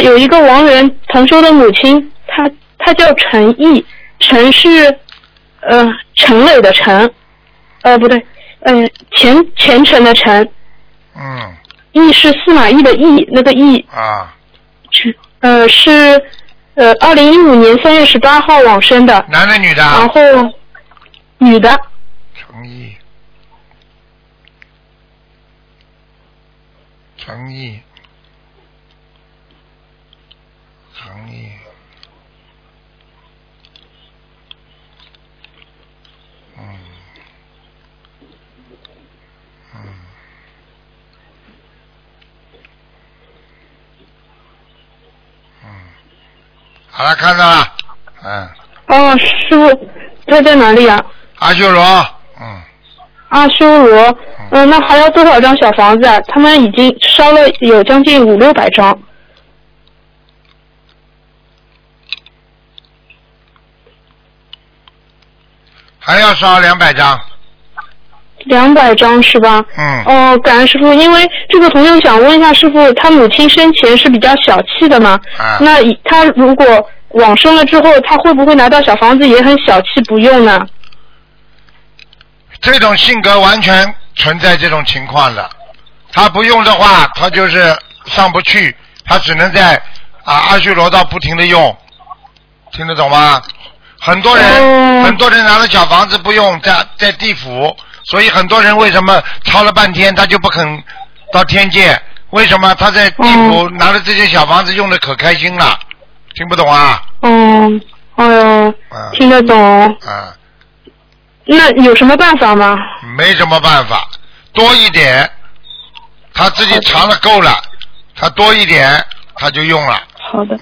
有一个亡人同修的母亲，她叫陈毅，陈是陈磊的陈，不对，前程的陈，毅是司马懿的毅，那个毅啊， 是2015年3月18号往生的， 男的女的？ 然后女的。 陈毅，陈毅。好了，看到了， 哦，师傅，他在哪里啊？ 阿修罗， 阿修罗，那还要多少张小房子啊？他们已经烧了有将近500-600张。 还要烧200张。 200张是吧？哦，感恩师傅，因为这个朋友想问一下师傅，他母亲生前是比较小气的嘛？那他如果往生了之后，他会不会拿到小房子也很小气不用呢？ 这种性格完全存在这种情况的，他不用的话，他就是上不去，他只能在阿修罗道不停的用，听得懂吗？很多人拿了小房子不用，在地府，所以很多人为什么抄了半天他就不肯到天界？为什么他在地府拿了这些小房子用的可开心了？听不懂啊？ 听得懂。那有什么办法吗？ 没什么办法，多一点，他自己尝了够了，他多一点他就用了。 好的。